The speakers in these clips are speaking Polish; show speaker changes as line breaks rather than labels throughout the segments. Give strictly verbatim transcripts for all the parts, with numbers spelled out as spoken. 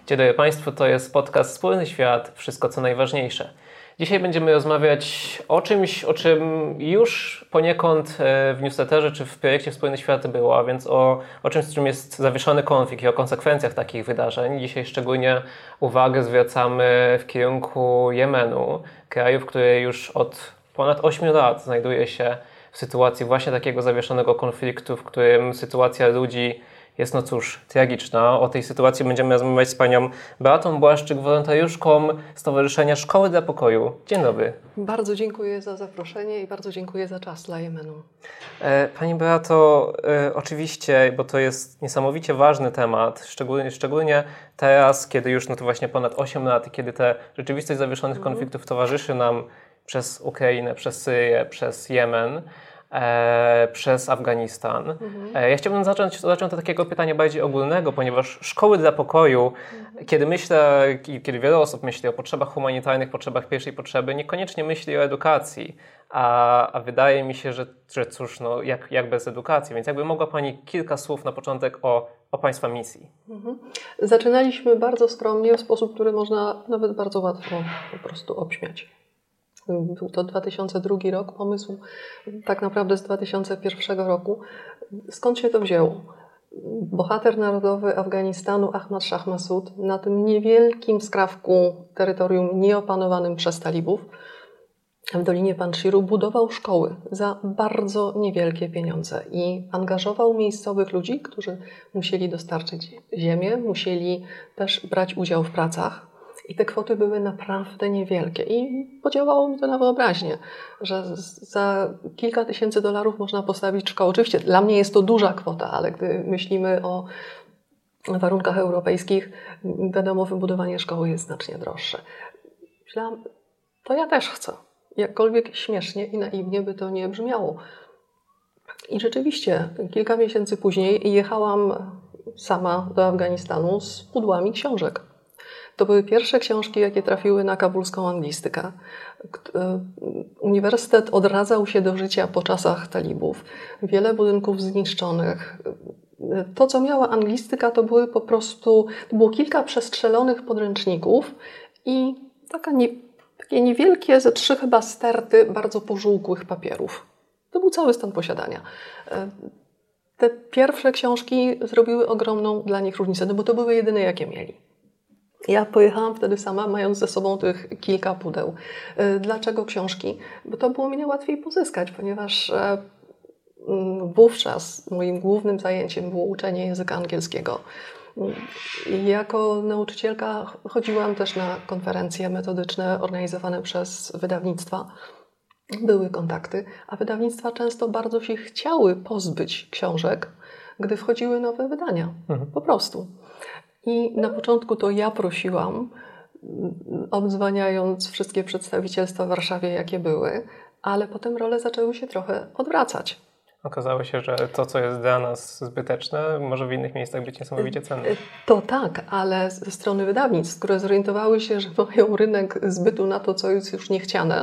Dzień dobry Państwu, to jest podcast Wspólny Świat, wszystko co najważniejsze. Dzisiaj będziemy rozmawiać o czymś, o czym już poniekąd w newsletterze czy w projekcie Wspólny Świat było, a więc o, o czymś, z czym jest zawieszony konflikt i o konsekwencjach takich wydarzeń. Dzisiaj szczególnie uwagę zwracamy w kierunku Jemenu, kraju, który już od ponad ośmiu lat znajduje się w sytuacji właśnie takiego zawieszonego konfliktu, w którym sytuacja ludzi jest, no cóż, tragiczna. O tej sytuacji będziemy rozmawiać z panią Beatą Błaszczyk, wolontariuszką Stowarzyszenia Szkoły dla Pokoju. Dzień dobry.
Bardzo dziękuję za zaproszenie i bardzo dziękuję za czas dla Jemenu.
Pani Beato, oczywiście, bo to jest niesamowicie ważny temat, szczególnie, szczególnie teraz, kiedy już no to właśnie ponad osiem lat i kiedy ta rzeczywistość zawieszonych mhm. konfliktów towarzyszy nam przez Ukrainę, przez Syrię, przez Jemen, E, przez Afganistan. Mhm. E, ja chciałbym zacząć, zacząć od takiego pytania bardziej ogólnego, ponieważ szkoły dla pokoju, mhm. kiedy myślę, kiedy wiele osób myśli o potrzebach humanitarnych, potrzebach pierwszej potrzeby, niekoniecznie myśli o edukacji, a, a wydaje mi się, że, że cóż, no, jak, jak bez edukacji, więc jakby mogła Pani kilka słów na początek o, o Państwa misji.
Mhm. Zaczynaliśmy bardzo skromnie, w sposób, który można nawet bardzo łatwo po prostu obśmiać. Był to dwa tysiące drugi rok, pomysł tak naprawdę z dwa tysiące pierwszego roku. Skąd się to wzięło? Bohater narodowy Afganistanu Ahmad Shah Massoud na tym niewielkim skrawku terytorium nieopanowanym przez talibów w Dolinie Panshiru budował szkoły za bardzo niewielkie pieniądze i angażował miejscowych ludzi, którzy musieli dostarczyć ziemię, musieli też brać udział w pracach. I te kwoty były naprawdę niewielkie i podziałało mi to na wyobraźnię, że za kilka tysięcy dolarów można postawić szkołę. Oczywiście dla mnie jest to duża kwota, ale gdy myślimy o warunkach europejskich, wiadomo, wybudowanie szkoły jest znacznie droższe. Myślałam, to ja też chcę. Jakkolwiek śmiesznie i naiwnie by to nie brzmiało. I rzeczywiście kilka miesięcy później jechałam sama do Afganistanu z pudłami książek. To były pierwsze książki, jakie trafiły na kabulską anglistykę. Uniwersytet odradzał się do życia po czasach talibów. Wiele budynków zniszczonych. To, co miała anglistyka, to były po prostu, to było kilka przestrzelonych podręczników i taka nie, takie niewielkie, ze trzy chyba sterty bardzo pożółkłych papierów. To był cały stan posiadania. Te pierwsze książki zrobiły ogromną dla nich różnicę, no bo to były jedyne, jakie mieli. Ja pojechałam wtedy sama, mając ze sobą tych kilka pudeł. Dlaczego książki? Bo to było mi najłatwiej pozyskać, ponieważ wówczas moim głównym zajęciem było uczenie języka angielskiego. Jako nauczycielka chodziłam też na konferencje metodyczne organizowane przez wydawnictwa. Były kontakty, a wydawnictwa często bardzo się chciały pozbyć książek, gdy wchodziły nowe wydania. Mhm. Po prostu. I na początku to ja prosiłam, obdzwaniając wszystkie przedstawicielstwa w Warszawie, jakie były, ale potem role zaczęły się trochę odwracać.
Okazało się, że to, co jest dla nas zbyteczne, może w innych miejscach być niesamowicie cenne.
To tak, ale ze strony wydawnictw, które zorientowały się, że mają rynek zbytu na to, co jest już niechciane,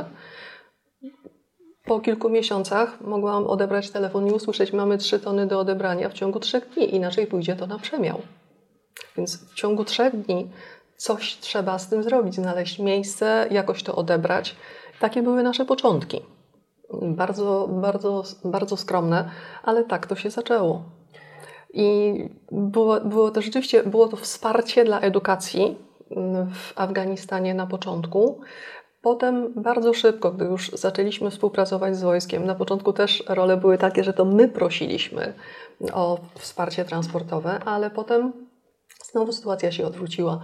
po kilku miesiącach mogłam odebrać telefon i usłyszeć, mamy trzy tony do odebrania w ciągu trzech dni, inaczej pójdzie to na przemiał. Więc w ciągu trzech dni coś trzeba z tym zrobić, znaleźć miejsce, jakoś to odebrać. Takie były nasze początki. Bardzo, bardzo, bardzo skromne, ale tak to się zaczęło. I było, było to rzeczywiście było to wsparcie dla edukacji w Afganistanie na początku. Potem bardzo szybko, gdy już zaczęliśmy współpracować z wojskiem, na początku też role były takie, że to my prosiliśmy o wsparcie transportowe, ale potem znowu sytuacja się odwróciła.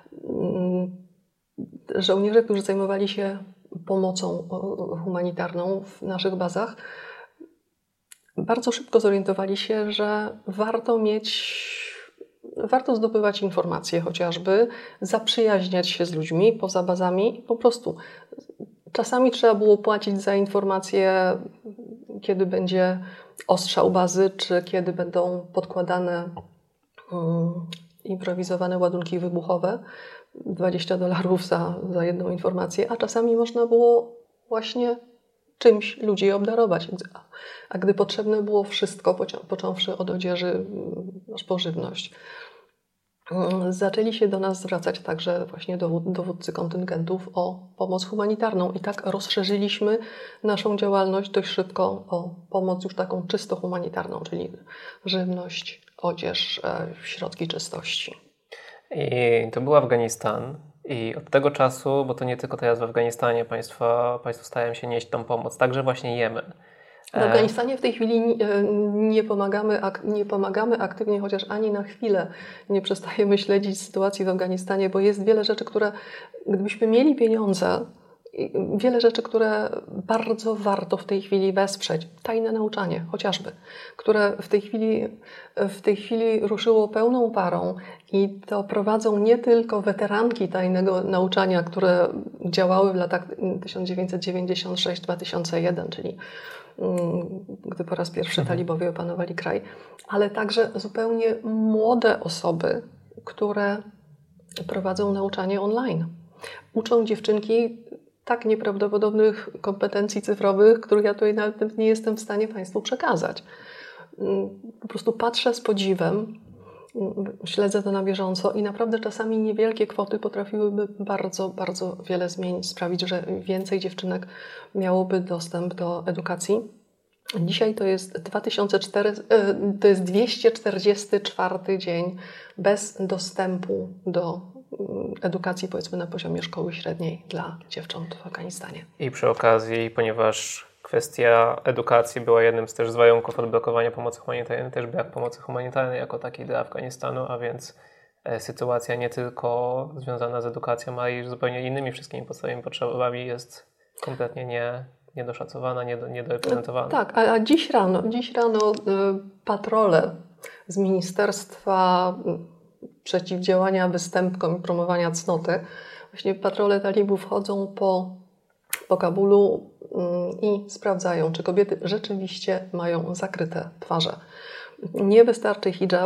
Żołnierze, którzy zajmowali się pomocą humanitarną w naszych bazach, bardzo szybko zorientowali się, że warto mieć, warto zdobywać informacje chociażby, zaprzyjaźniać się z ludźmi poza bazami i po prostu czasami trzeba było płacić za informacje, kiedy będzie ostrzał bazy, czy kiedy będą podkładane um, improwizowane ładunki wybuchowe, dwadzieścia dolarów za, za jedną informację, a czasami można było właśnie czymś ludzi obdarować. A, a gdy potrzebne było wszystko, począwszy od odzieży aż po żywność. zaczęli się do nas zwracać także właśnie dowódcy kontyngentów o pomoc humanitarną i tak rozszerzyliśmy naszą działalność dość szybko o pomoc już taką czysto humanitarną, czyli żywność, odzież, środki czystości.
I to był Afganistan i od tego czasu, bo to nie tylko teraz w Afganistanie państwa, państwo starają się nieść tą pomoc, także właśnie Jemen.
W Afganistanie w tej chwili nie pomagamy, nie pomagamy aktywnie, chociaż ani na chwilę nie przestajemy śledzić sytuacji w Afganistanie, bo jest wiele rzeczy, które gdybyśmy mieli pieniądze, wiele rzeczy, które bardzo warto w tej chwili wesprzeć. Tajne nauczanie chociażby, które w tej chwili, w tej chwili ruszyło pełną parą i to prowadzą nie tylko weteranki tajnego nauczania, które działały w latach tysiąc dziewięćset dziewięćdziesiąt sześć do dwa tysiące jeden, czyli gdy po raz pierwszy mhm. talibowie opanowali kraj, ale także zupełnie młode osoby, które prowadzą nauczanie online. Uczą dziewczynki tak nieprawdopodobnych kompetencji cyfrowych, których ja tutaj nawet nie jestem w stanie Państwu przekazać. Po prostu patrzę z podziwem, śledzę to na bieżąco i naprawdę czasami niewielkie kwoty potrafiłyby bardzo, bardzo wiele zmienić, sprawić, że więcej dziewczynek miałoby dostęp do edukacji. Dzisiaj to jest, dwa tysiące czterysta, to jest dwieście czterdziesty czwarty dzień bez dostępu do edukacji, powiedzmy na poziomie szkoły średniej dla dziewcząt w Afganistanie.
I przy okazji, ponieważ kwestia edukacji była jednym z też z warunków odblokowania pomocy humanitarnej, też brak pomocy humanitarnej jako takiej dla Afganistanu, a więc sytuacja nie tylko związana z edukacją, ale i zupełnie innymi wszystkimi podstawowymi potrzebami jest kompletnie nie, niedoszacowana, niedoreprezentowana.
Tak, a, a dziś rano, dziś rano y, patrole z Ministerstwa Przeciwdziałania Występkom i Promowania Cnoty, właśnie patrole talibów chodzą po, po Kabulu y, i sprawdzają, czy kobiety rzeczywiście mają zakryte twarze. Nie wystarczy hijab,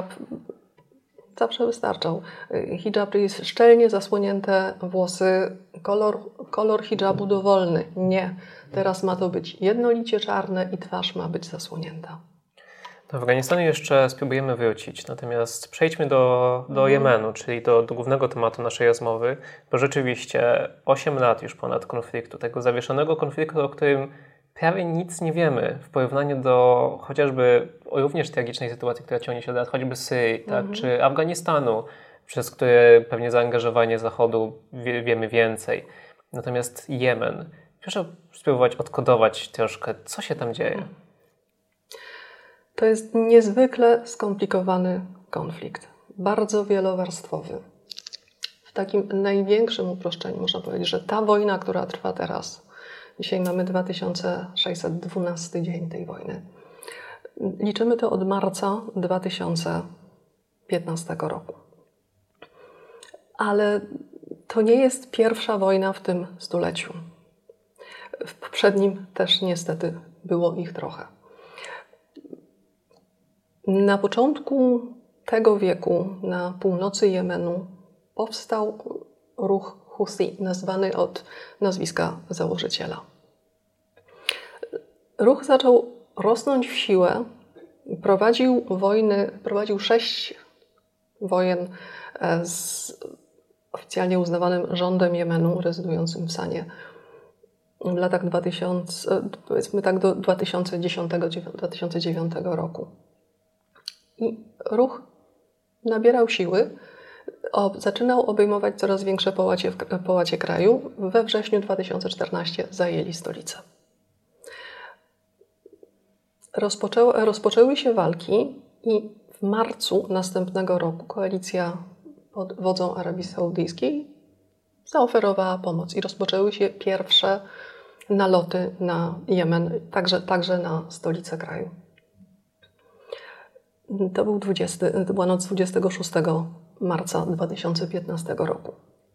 zawsze wystarczał. Hijab jest szczelnie zasłonięte włosy, kolor, kolor hijabu dowolny. Nie. Teraz ma to być jednolicie czarne i twarz ma być zasłonięta.
Do Afganistanu jeszcze spróbujemy wrócić, natomiast przejdźmy do, do mhm. Jemenu, czyli do, do głównego tematu naszej rozmowy, bo rzeczywiście osiem lat już ponad konfliktu, tego zawieszonego konfliktu, o którym prawie nic nie wiemy w porównaniu do chociażby również tragicznej sytuacji, która ciągnie się od lat, choćby Syrii, tak, mhm. czy Afganistanu, przez które pewnie zaangażowanie Zachodu wie, wiemy więcej. Natomiast Jemen, proszę spróbować odkodować troszkę, co się tam dzieje.
To jest niezwykle skomplikowany konflikt, bardzo wielowarstwowy. W takim największym uproszczeniu można powiedzieć, że ta wojna, która trwa teraz, dzisiaj mamy dwa tysiące sześćset dwunasty dzień tej wojny. Liczymy to od marca dwa tysiące piętnastego roku. Ale to nie jest pierwsza wojna w tym stuleciu. W poprzednim też niestety było ich trochę. Na początku tego wieku na północy Jemenu powstał ruch Husi, nazwany od nazwiska założyciela. Ruch zaczął rosnąć w siłę, prowadził wojny, prowadził sześć wojen z oficjalnie uznawanym rządem Jemenu, rezydującym w Sanie w latach dwa tysiące, powiedzmy tak do dwa tysiące dziesiątego do dwa tysiące dziewiątego roku. I ruch nabierał siły, o, zaczynał obejmować coraz większe połacie, połacie kraju. We wrześniu dwa tysiące czternastego zajęli stolicę. Rozpoczęły, rozpoczęły się walki i w marcu następnego roku koalicja pod wodzą Arabii Saudyjskiej zaoferowała pomoc i rozpoczęły się pierwsze naloty na Jemen, także, także na stolicę kraju. To, był dwudziesty, to była noc dwudziestego szóstego marca dwa tysiące piętnastego roku.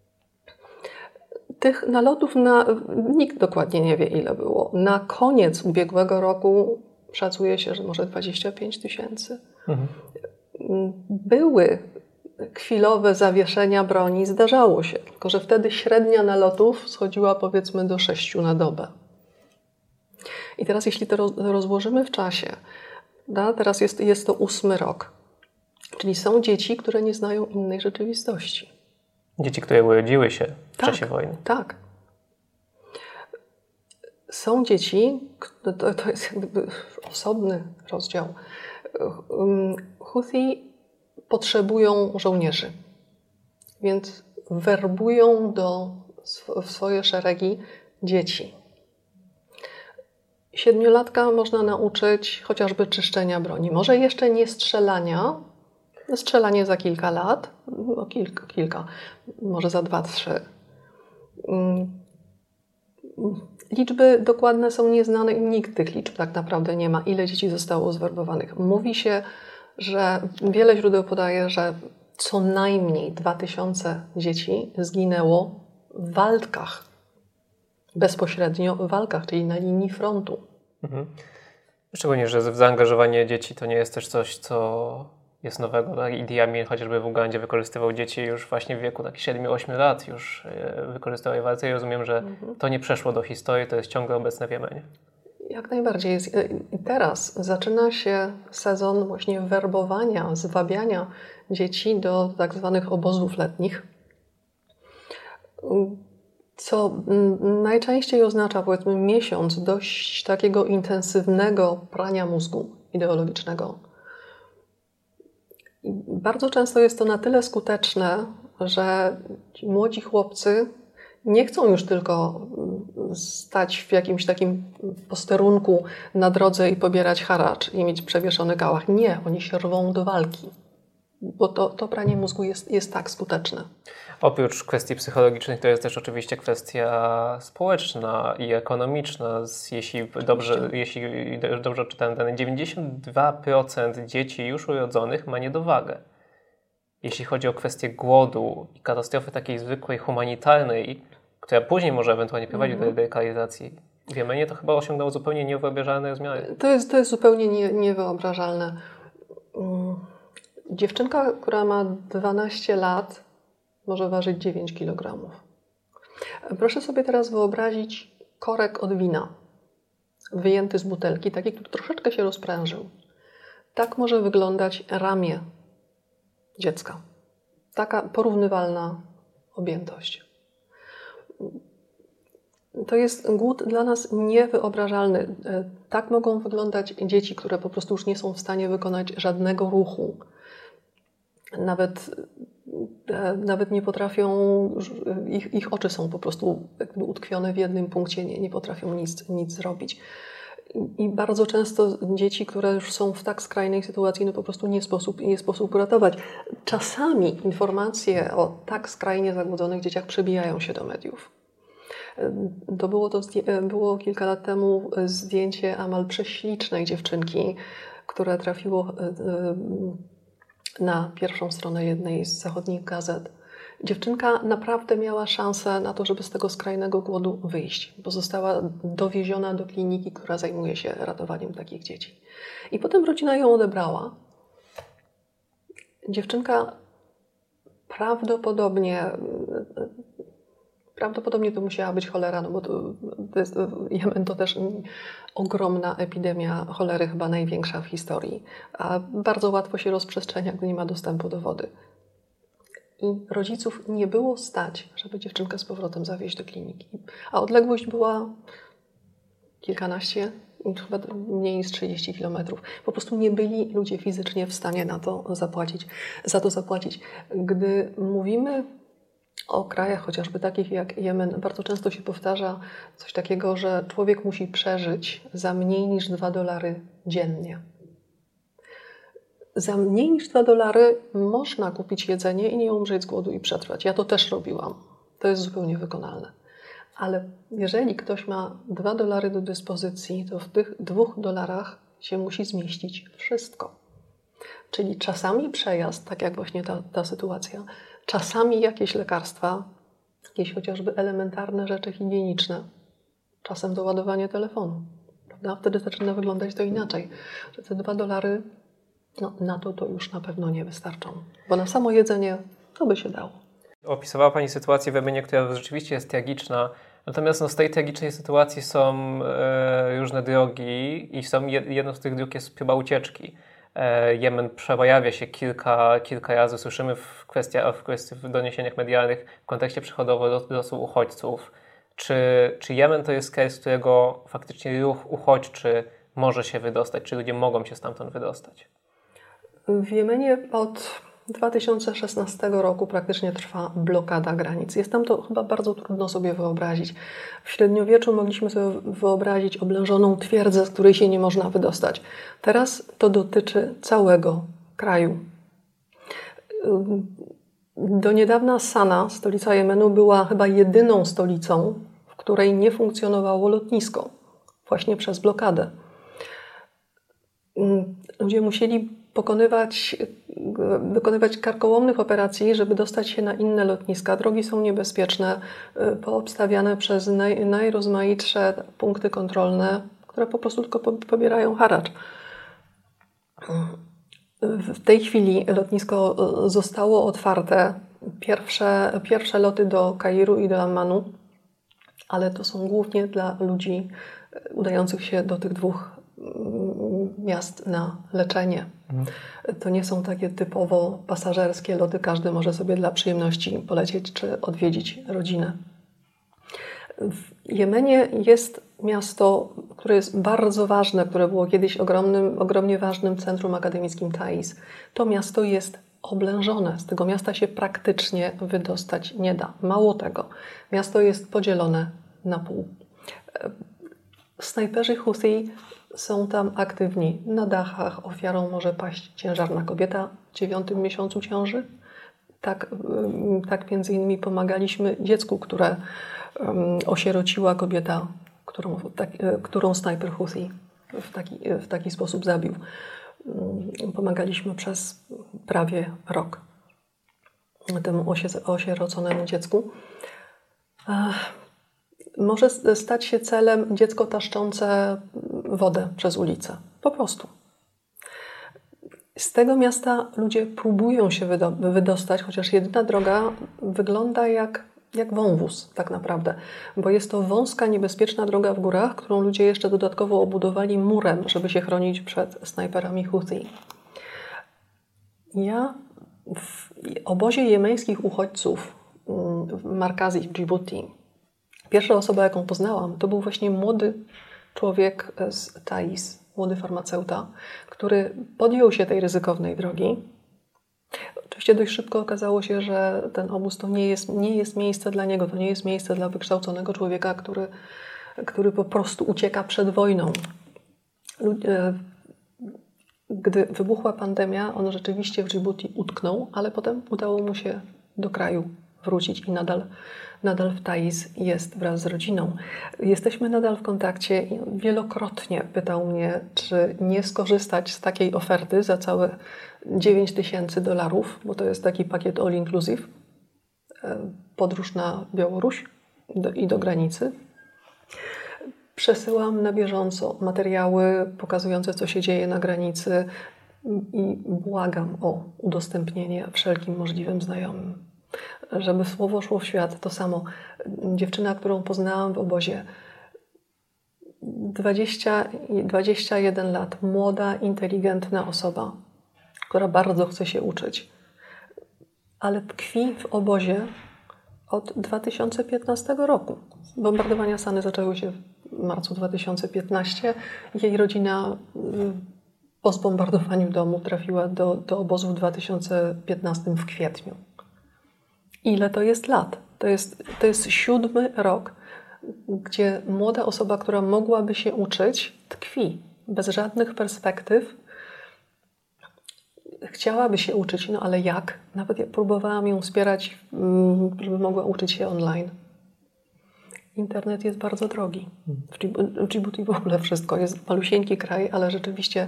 Tych nalotów na, nikt dokładnie nie wie, ile było. Na koniec ubiegłego roku szacuje się, że może dwadzieścia pięć tysięcy. Mhm. Były chwilowe zawieszenia broni, zdarzało się, tylko że wtedy średnia nalotów schodziła powiedzmy do sześciu na dobę. I teraz jeśli to rozłożymy w czasie, da, teraz jest, jest to ósmy rok, Czyli są dzieci, które nie znają innej rzeczywistości.
Dzieci, które urodziły się w
Tak,
czasie wojny.
Tak. Są dzieci, to, to jest jakby osobny rozdział. Huthi potrzebują żołnierzy, więc werbują do, w swoje szeregi dzieci. Siedmiolatka można nauczyć chociażby czyszczenia broni. Może jeszcze nie strzelania, strzelanie za kilka lat, no kilka, kilka, może za dwa, trzy. Liczby dokładne są nieznane i nikt tych liczb tak naprawdę nie ma, ile dzieci zostało zwerbowanych. Mówi się, że wiele źródeł podaje, że co najmniej dwa tysiące dzieci zginęło w walkach, bezpośrednio w walkach, czyli na linii frontu. Mhm.
Szczególnie, że zaangażowanie dzieci to nie jest też coś, co jest nowego. Tak? Idi Amin chociażby w Ugandzie wykorzystywał dzieci już właśnie w wieku takich siedmiu ośmiu lat, już wykorzystywał je w walce i rozumiem, że mhm. to nie przeszło do historii, to jest ciągle obecne w Jemenie.
Jak najbardziej. Jest. I teraz zaczyna się sezon właśnie werbowania, zwabiania dzieci do tak zwanych obozów letnich, co najczęściej oznacza, powiedzmy, miesiąc dość takiego intensywnego prania mózgu ideologicznego. I bardzo często jest to na tyle skuteczne, że ci młodzi chłopcy nie chcą już tylko stać w jakimś takim posterunku na drodze i pobierać haracz i mieć przewieszony kałach. Nie, oni się rwą do walki, bo to, to pranie mózgu jest, jest tak skuteczne.
Oprócz kwestii psychologicznych to jest też oczywiście kwestia społeczna i ekonomiczna. Jeśli dobrze, jeśli dobrze odczytałem dane, dziewięćdziesiąt dwa procent dzieci już urodzonych ma niedowagę. Jeśli chodzi o kwestię głodu i katastrofy takiej zwykłej, humanitarnej, która później może ewentualnie prowadzić mm-hmm. do radykalizacji, w Jemenie to chyba osiągnęło zupełnie niewyobrażalne zmiany.
To jest, to jest zupełnie nie, niewyobrażalne. Dziewczynka, która ma dwanaście lat, może ważyć dziewięć kilogramów. Proszę sobie teraz wyobrazić korek od wina, wyjęty z butelki, taki, który troszeczkę się rozprężył. Tak może wyglądać ramię dziecka. Taka porównywalna objętość. To jest głód dla nas niewyobrażalny. Tak mogą wyglądać dzieci, które po prostu już nie są w stanie wykonać żadnego ruchu. Nawet, nawet nie potrafią, ich, ich oczy są po prostu jakby utkwione w jednym punkcie, nie, nie potrafią nic, nic zrobić. I bardzo często dzieci, które już są w tak skrajnej sytuacji, no po prostu nie sposób, nie sposób uratować. Czasami informacje o tak skrajnie zagłodzonych dzieciach przebijają się do mediów. To było, to było kilka lat temu zdjęcie amal prześlicznej dziewczynki, które trafiło na pierwszą stronę jednej z zachodnich gazet. Dziewczynka naprawdę miała szansę na to, żeby z tego skrajnego głodu wyjść, bo została dowieziona do kliniki, która zajmuje się ratowaniem takich dzieci. I potem rodzina ją odebrała. Dziewczynka prawdopodobnie, prawdopodobnie to musiała być cholera, no bo to, to jest, Jemen to też ogromna epidemia cholery, chyba największa w historii, a bardzo łatwo się rozprzestrzenia, gdy nie ma dostępu do wody. I rodziców nie było stać, żeby dziewczynkę z powrotem zawieźć do kliniki. A odległość była kilkanaście, chyba mniej niż trzydzieści kilometrów. Po prostu nie byli ludzie fizycznie w stanie na to zapłacić, za to zapłacić. Gdy mówimy o krajach chociażby takich jak Jemen, bardzo często się powtarza coś takiego, że człowiek musi przeżyć za mniej niż dwa dolary dziennie. Za mniej niż dwa dolary można kupić jedzenie i nie umrzeć z głodu i przetrwać. Ja to też robiłam. To jest zupełnie wykonalne. Ale jeżeli ktoś ma dwa dolary do dyspozycji, to w tych dwóch dolarach się musi zmieścić wszystko. Czyli czasami przejazd, tak jak właśnie ta, ta sytuacja, czasami jakieś lekarstwa, jakieś chociażby elementarne rzeczy higieniczne, czasem doładowanie telefonu. Prawda? Wtedy zaczyna wyglądać to inaczej. Że te dwa dolary no, na to to już na pewno nie wystarczą. Bo na samo jedzenie to by się dało.
Opisywała Pani sytuację w Jemenie, która rzeczywiście jest tragiczna. Natomiast no, z tej tragicznej sytuacji są e, różne drogi i są, jedną z tych dróg jest próba ucieczki. Jemen przejawia się kilka, kilka razy, słyszymy w, kwestia, w, kwestii, w doniesieniach medialnych w kontekście przychodowego losu uchodźców. Czy, czy Jemen to jest kraj, z którego faktycznie ruch uchodźczy może się wydostać? Czy ludzie mogą się stamtąd wydostać?
W Jemenie od dwa tysiące szesnastego roku praktycznie trwa blokada granic. Jest tam to chyba bardzo trudno sobie wyobrazić. W średniowieczu mogliśmy sobie wyobrazić oblężoną twierdzę, z której się nie można wydostać. Teraz to dotyczy całego kraju. Do niedawna Sana, stolica Jemenu, była chyba jedyną stolicą, w której nie funkcjonowało lotnisko. Właśnie przez blokadę. Ludzie musieli pokonywać, wykonywać karkołomnych operacji, żeby dostać się na inne lotniska. Drogi są niebezpieczne, poobstawiane przez naj, najrozmaitsze punkty kontrolne, które po prostu tylko pobierają haracz. W tej chwili lotnisko zostało otwarte. Pierwsze, pierwsze loty do Kairu i do Ammanu, ale to są głównie dla ludzi udających się do tych dwóch miast na leczenie. Mhm. To nie są takie typowo pasażerskie loty. Każdy może sobie dla przyjemności polecieć czy odwiedzić rodzinę. W Jemenie jest miasto, które jest bardzo ważne, które było kiedyś ogromnym, ogromnie ważnym centrum akademickim Taiz. To miasto jest oblężone. Z tego miasta się praktycznie wydostać nie da. Mało tego, miasto jest podzielone na pół. Snajperzy Houthi są tam aktywni. Na dachach ofiarą może paść ciężarna kobieta w dziewiątym miesiącu ciąży. Tak, tak między innymi pomagaliśmy dziecku, które um, osierociła kobieta, którą, tak, którą snajper Houthi w taki, w taki sposób zabił. Um, pomagaliśmy przez prawie rok temu osieroconemu dziecku. Ach. Może stać się celem dziecko taszczące wodę przez ulicę. Po prostu. Z tego miasta ludzie próbują się wydostać, chociaż jedyna droga wygląda jak, jak wąwóz tak naprawdę. Bo jest to wąska, niebezpieczna droga w górach, którą ludzie jeszcze dodatkowo obudowali murem, żeby się chronić przed snajperami Houthi. Ja w obozie jemeńskich uchodźców w Markazi, w Dżibuti, pierwsza osoba, jaką poznałam, to był właśnie młody człowiek z Taiz, młody farmaceuta, który podjął się tej ryzykownej drogi. Oczywiście dość szybko okazało się, że ten obóz to nie jest, nie jest miejsce dla niego, to nie jest miejsce dla wykształconego człowieka, który, który po prostu ucieka przed wojną. Gdy wybuchła pandemia, on rzeczywiście w Dżibuti utknął, ale potem udało mu się do kraju wrócić i nadal, nadal w Taiz jest wraz z rodziną. Jesteśmy nadal w kontakcie i wielokrotnie pytał mnie, czy nie skorzystać z takiej oferty za całe dziewięć tysięcy dolarów, bo to jest taki pakiet all inclusive, podróż na Białoruś do, i do granicy. Przesyłam na bieżąco materiały pokazujące, co się dzieje na granicy i błagam o udostępnienie wszelkim możliwym znajomym. Żeby słowo szło w świat. To samo. Dziewczyna, którą poznałam w obozie, dwadzieścia, dwadzieścia jeden lat, młoda, inteligentna osoba, która bardzo chce się uczyć, ale tkwi w obozie od dwa tysiące piętnastego roku. Bombardowania Sany zaczęły się w marcu dwa tysiące piętnastego. Jej rodzina po zbombardowaniu domu trafiła do, do obozu w dwa tysiące piętnastym w kwietniu. Ile to jest lat? To jest, to jest siódmy rok, gdzie młoda osoba, która mogłaby się uczyć, tkwi bez żadnych perspektyw. Chciałaby się uczyć, no ale jak? Nawet ja próbowałam ją wspierać, żeby mogła uczyć się online. Internet jest bardzo drogi. W Dżibuti w ogóle wszystko jest malusieńki kraj, ale rzeczywiście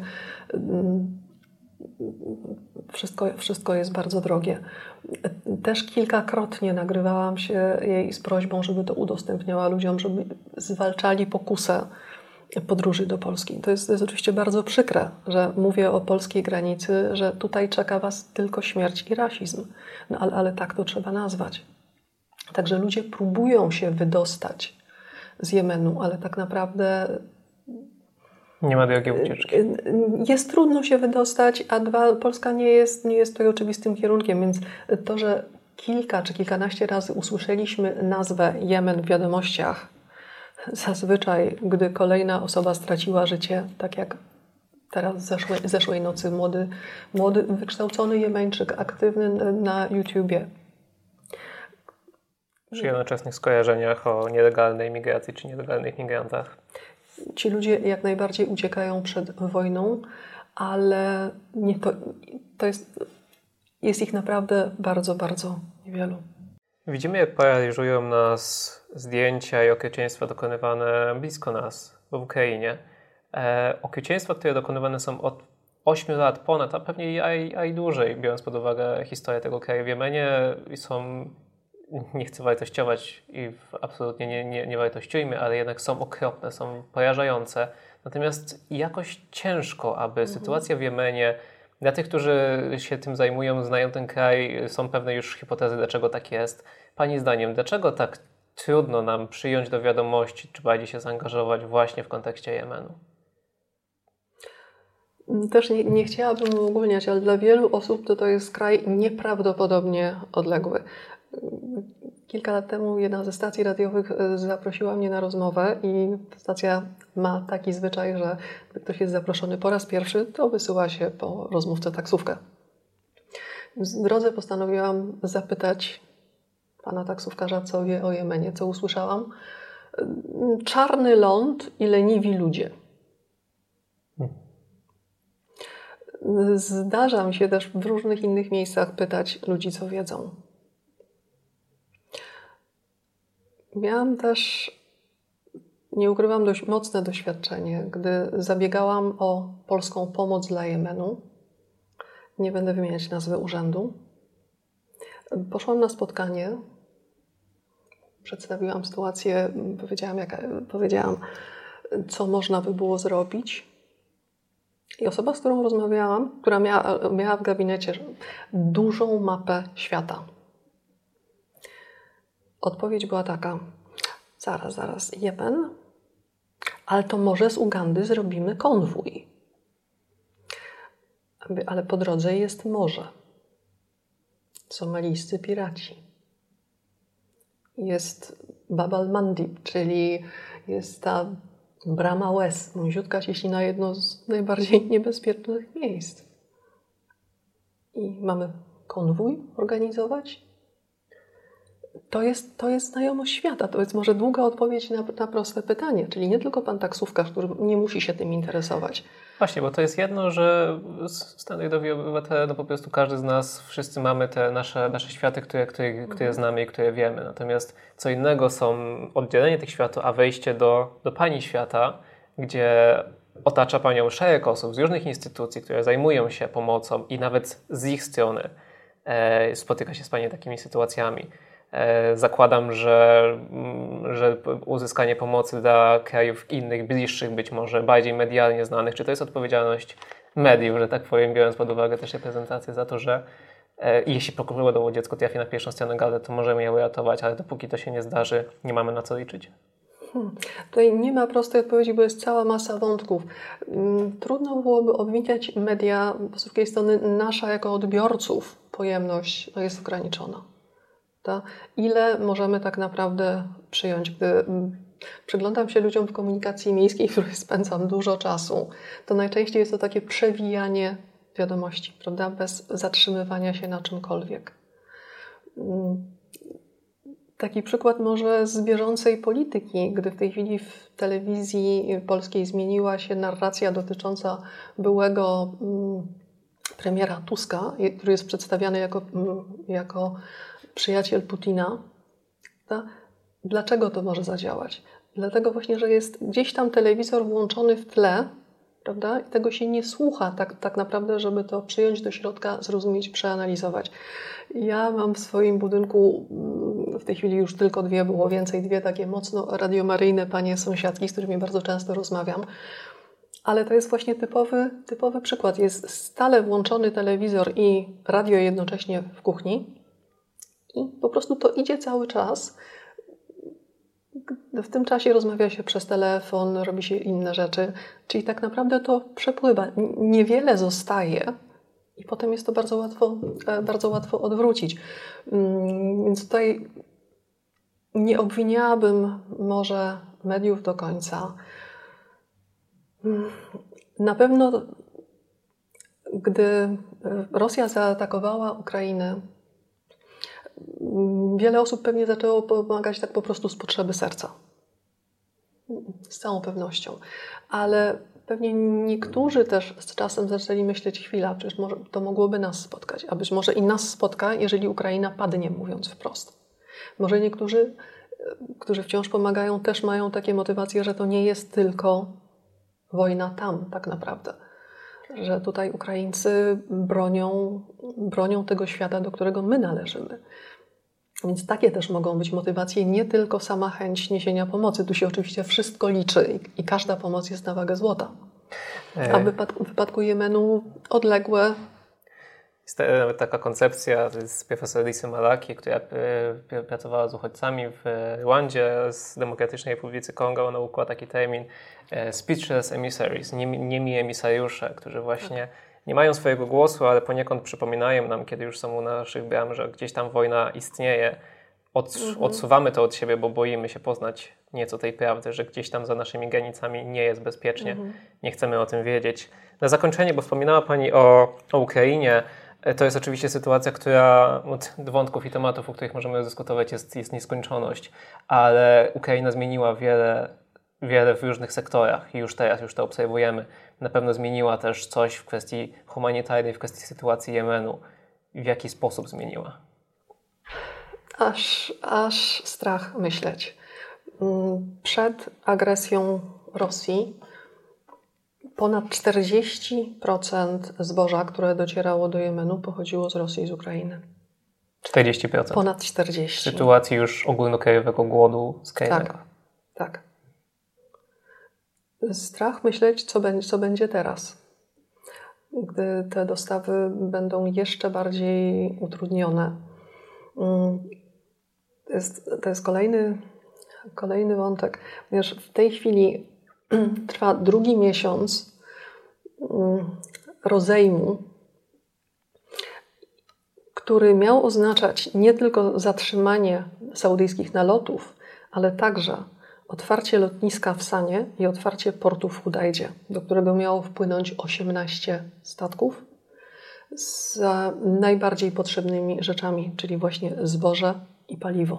Wszystko, wszystko jest bardzo drogie. Też kilkakrotnie nagrywałam się jej z prośbą, żeby to udostępniała ludziom, żeby zwalczali pokusę podróży do Polski. To jest, to jest oczywiście bardzo przykre, że mówię o polskiej granicy, że tutaj czeka was tylko śmierć i rasizm. No ale, ale tak to trzeba nazwać. Także ludzie próbują się wydostać z Jemenu, ale tak naprawdę
Nie ma drogiej ucieczki.
Jest trudno się wydostać, a dwa, Polska nie jest, nie jest tutaj oczywistym kierunkiem, więc to, że kilka czy kilkanaście razy usłyszeliśmy nazwę Jemen w wiadomościach, zazwyczaj, gdy kolejna osoba straciła życie, tak jak teraz zeszłej, zeszłej nocy młody, młody, wykształcony Jemeńczyk, aktywny na YouTubie.
Przy jednoczesnych skojarzeniach o nielegalnej migracji czy nielegalnych migrantach.
Ci ludzie jak najbardziej uciekają przed wojną, ale nie to, to jest, jest ich naprawdę bardzo, bardzo niewielu.
Widzimy, jak paraliżują nas zdjęcia i okrucieństwa dokonywane blisko nas, w Ukrainie. E, okrucieństwa, które dokonywane są od ośmiu lat ponad, a pewnie i, a i dłużej, biorąc pod uwagę historię tego kraju w Jemenie, są, nie chcę wartościować i absolutnie nie, nie, nie wartościujmy, ale jednak są okropne, są porażające. Natomiast jakoś ciężko, aby mhm. sytuacja w Jemenie, dla tych, którzy się tym zajmują, znają ten kraj, są pewne już hipotezy, dlaczego tak jest. Pani zdaniem, dlaczego tak trudno nam przyjąć do wiadomości, czy bardziej się zaangażować właśnie w kontekście Jemenu?
Też nie, nie chciałabym uogólniać, ale dla wielu osób to, to jest kraj nieprawdopodobnie odległy. Kilka lat temu jedna ze stacji radiowych zaprosiła mnie na rozmowę i stacja ma taki zwyczaj, że gdy ktoś jest zaproszony po raz pierwszy, to wysyła się po rozmówcę taksówkę. W drodze postanowiłam zapytać pana taksówkarza, co wie o Jemenie, co usłyszałam. Czarny ląd i leniwi ludzie. Zdarza mi się też w różnych innych miejscach pytać ludzi, co wiedzą. Miałam też, nie ukrywam, dość mocne doświadczenie, gdy zabiegałam o polską pomoc dla Jemenu. Nie będę wymieniać nazwy urzędu. Poszłam na spotkanie, przedstawiłam sytuację, powiedziałam, jak, powiedziałam, co można by było zrobić. I osoba, z którą rozmawiałam, która miała, miała w gabinecie dużą mapę świata. Odpowiedź była taka: zaraz, zaraz, Jemen, ale to może z Ugandy zrobimy konwój. Ale po drodze jest morze. Somalijscy piraci. Jest Bab al-Mandib, czyli jest ta Brama Łez, wąziutka cieśnina, jedno z najbardziej niebezpiecznych miejsc. I mamy konwój organizować? To jest, to jest znajomość świata. To jest może długa odpowiedź na, na proste pytanie. Czyli nie tylko pan taksówkarz, który nie musi się tym interesować.
Właśnie, bo to jest jedno, że standardowi obywatele, no po prostu każdy z nas, wszyscy mamy te nasze, nasze światy, które, które, mhm. które znamy i które wiemy. Natomiast co innego są oddzielenie tych światów, a wejście do, do pani świata, gdzie otacza panią szereg osób z różnych instytucji, które zajmują się pomocą i nawet z ich strony e, spotyka się z pani takimi sytuacjami. Zakładam, że, że uzyskanie pomocy dla krajów innych, bliższych, być może bardziej medialnie znanych, czy to jest odpowiedzialność mediów, że tak powiem, biorąc pod uwagę też reprezentację za to, że e, jeśli prokuradowo dziecko trafi na pierwszą stronę gazet, to możemy je uratować, ale dopóki to się nie zdarzy, nie mamy na co liczyć.
Hmm. Tutaj nie ma prostej odpowiedzi, bo jest cała masa wątków. Trudno byłoby obwiniać media, bo z drugiej strony nasza jako odbiorców pojemność no, jest ograniczona. Ta, ile możemy tak naprawdę przyjąć? Gdy przyglądam się ludziom w komunikacji miejskiej, w której spędzam dużo czasu, to najczęściej jest to takie przewijanie wiadomości, prawda? Bez zatrzymywania się na czymkolwiek. Taki przykład może z bieżącej polityki, gdy w tej chwili w telewizji polskiej zmieniła się narracja dotycząca byłego premiera Tuska, który jest przedstawiany jako, jako przyjaciel Putina. Ta, dlaczego to może zadziałać? Dlatego właśnie, że jest gdzieś tam telewizor włączony w tle, prawda? I tego się nie słucha tak, tak naprawdę, żeby to przyjąć do środka, zrozumieć, przeanalizować. Ja mam w swoim budynku, w tej chwili już tylko dwie, było więcej, dwie takie mocno radiomaryjne panie sąsiadki, z którymi bardzo często rozmawiam. Ale to jest właśnie typowy, typowy przykład. Jest stale włączony telewizor i radio jednocześnie w kuchni i po prostu to idzie cały czas. w tym czasie rozmawia się przez telefon, robi się inne rzeczy, czyli tak naprawdę to przepływa. Niewiele zostaje i potem jest to bardzo łatwo, bardzo łatwo odwrócić. Więc tutaj nie obwiniałabym może mediów do końca. Na pewno, gdy Rosja zaatakowała Ukrainę, wiele osób pewnie zaczęło pomagać tak po prostu z potrzeby serca. Z całą pewnością. Ale pewnie niektórzy też z czasem zaczęli myśleć, chwila, przecież może to mogłoby nas spotkać, a być może i nas spotka, jeżeli Ukraina padnie, mówiąc wprost. Może niektórzy, którzy wciąż pomagają, też mają takie motywacje, że to nie jest tylko wojna tam tak naprawdę. Że tutaj Ukraińcy bronią, bronią tego świata, do którego my należymy. Więc takie też mogą być motywacje, nie tylko sama chęć niesienia pomocy. Tu się oczywiście wszystko liczy i, i każda pomoc jest na wagę złota. A w wypadku, w wypadku Jemenu odległe...
Jest nawet taka koncepcja z profesor Lisy Malaki, która pracowała z uchodźcami w Rwandzie, z Demokratycznej Republice Konga. Ona układa taki termin speechless emissaries, niemi emisariusze, którzy właśnie nie mają swojego głosu, ale poniekąd przypominają nam, kiedy już są u naszych bram, że gdzieś tam wojna istnieje. Od, mhm. Odsuwamy to od siebie, bo boimy się poznać nieco tej prawdy, że gdzieś tam za naszymi granicami nie jest bezpiecznie. Mhm. Nie chcemy o tym wiedzieć. Na zakończenie, bo wspominała Pani o, o Ukrainie, to jest oczywiście sytuacja, która od wątków i tematów, o których możemy dyskutować, jest, jest nieskończoność, ale Ukraina zmieniła wiele, wiele w różnych sektorach i już teraz, już to obserwujemy. Na pewno zmieniła też coś w kwestii humanitarnej, w kwestii sytuacji Jemenu. W jaki sposób zmieniła?
Aż, aż strach myśleć. Przed agresją Rosji ponad czterdzieści procent zboża, które docierało do Jemenu, pochodziło z Rosji i z Ukrainy.
czterdzieści procent?
Ponad czterdzieści procent.
W sytuacji już ogólnokrajowego głodu skrajnego.
Tak, tak. Strach myśleć, co będzie, co będzie teraz, gdy te dostawy będą jeszcze bardziej utrudnione. To jest, to jest kolejny, kolejny wątek, ponieważ w tej chwili trwa drugi miesiąc rozejmu, który miał oznaczać nie tylko zatrzymanie saudyjskich nalotów, ale także otwarcie lotniska w Sanie i otwarcie portu w Hudajdzie, do którego miało wpłynąć osiemnaście statków z najbardziej potrzebnymi rzeczami, czyli właśnie zboże i paliwo.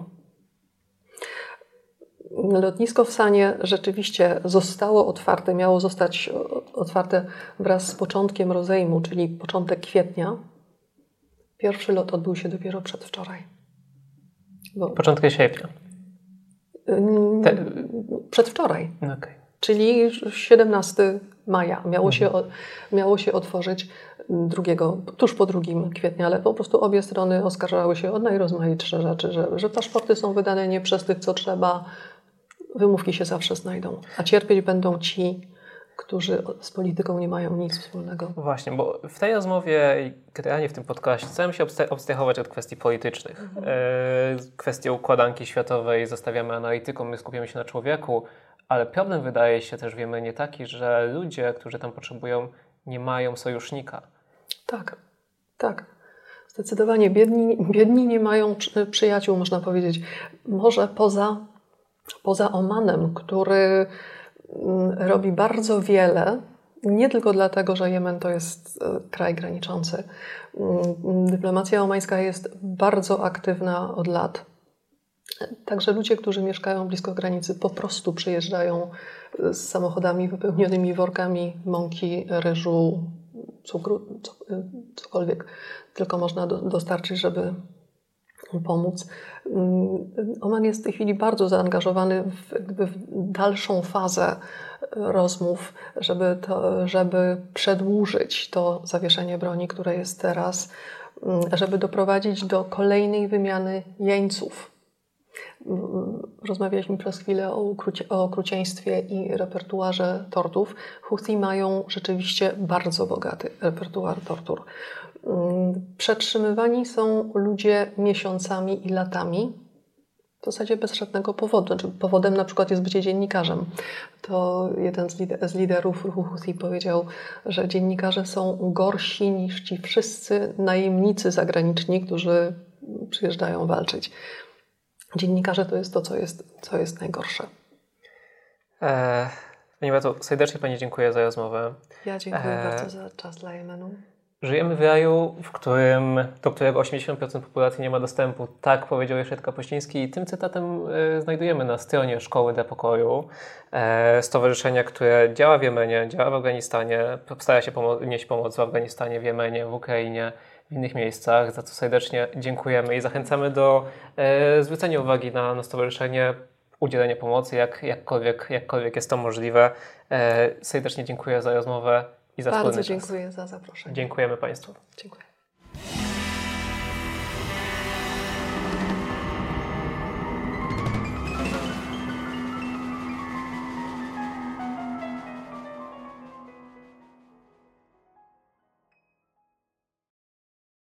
Lotnisko w Sanie rzeczywiście zostało otwarte, miało zostać otwarte wraz z początkiem rozejmu, czyli początek kwietnia. Pierwszy lot odbył się dopiero przedwczoraj. Bo...
Początek sierpnia.
Te... Przedwczoraj.
Okay.
Czyli siedemnastego maja miało, mhm. się, miało się otworzyć drugiego, tuż po drugim kwietnia, ale po prostu obie strony oskarżały się o najrozmaitsze rzeczy, że, że paszporty są wydane nie przez tych, co trzeba. Wymówki się zawsze znajdą, a cierpieć będą ci, którzy z polityką nie mają nic wspólnego.
Właśnie, bo w tej rozmowie i generalnie w tym podcaście chcemy się abstrahować od kwestii politycznych. Mhm. Kwestię układanki światowej zostawiamy analitykom, my skupiamy się na człowieku, ale problem wydaje się też, wiemy, nie taki, że ludzie, którzy tam potrzebują, nie mają sojusznika.
Tak, tak. Zdecydowanie biedni, biedni nie mają przyjaciół, można powiedzieć. Może poza, poza Omanem, który robi bardzo wiele, nie tylko dlatego, że Jemen to jest kraj graniczący. Dyplomacja omańska jest bardzo aktywna od lat. Także ludzie, którzy mieszkają blisko granicy, po prostu przyjeżdżają z samochodami wypełnionymi workami mąki, ryżu, cukru, cokolwiek tylko można dostarczyć, żeby pomóc. Oman jest w tej chwili bardzo zaangażowany w, jakby w dalszą fazę rozmów, żeby, to, żeby przedłużyć to zawieszenie broni, które jest teraz, żeby doprowadzić do kolejnej wymiany jeńców. Rozmawialiśmy przez chwilę o, okrucie, o okrucieństwie i repertuarze tortów. Houthi mają rzeczywiście bardzo bogaty repertuar tortur. Przetrzymywani są ludzie miesiącami i latami W zasadzie bez żadnego powodu. Znaczy, powodem na przykład jest bycie dziennikarzem. To jeden z, lider, z liderów ruchu Houthi powiedział, że dziennikarze są gorsi niż ci wszyscy najemnicy zagraniczni, którzy przyjeżdżają walczyć. Dziennikarze to jest to, co jest, co jest najgorsze.
Eee, Pani Beato, serdecznie Pani dziękuję za rozmowę.
Ja dziękuję
eee,
bardzo za czas dla Jemenu.
Żyjemy w kraju, w którym, do którego osiemdziesiąt procent populacji nie ma dostępu. Tak powiedział Ryszard Kapuściński i tym cytatem e, znajdujemy na stronie Szkoły dla Pokoju. E, stowarzyszenia, które działa w Jemenie, działa w Afganistanie, stara się pomo- nieść pomoc w Afganistanie, w Jemenie, w Ukrainie, w innych miejscach, za co serdecznie dziękujemy i zachęcamy do e, zwrócenia uwagi na, na stowarzyszenie, udzielenia pomocy, jak, jakkolwiek, jakkolwiek jest to możliwe. E, serdecznie dziękuję za rozmowę i za
Bardzo
wspólny czas.
dziękuję za zaproszenie.
Dziękujemy Państwu.
Dziękuję.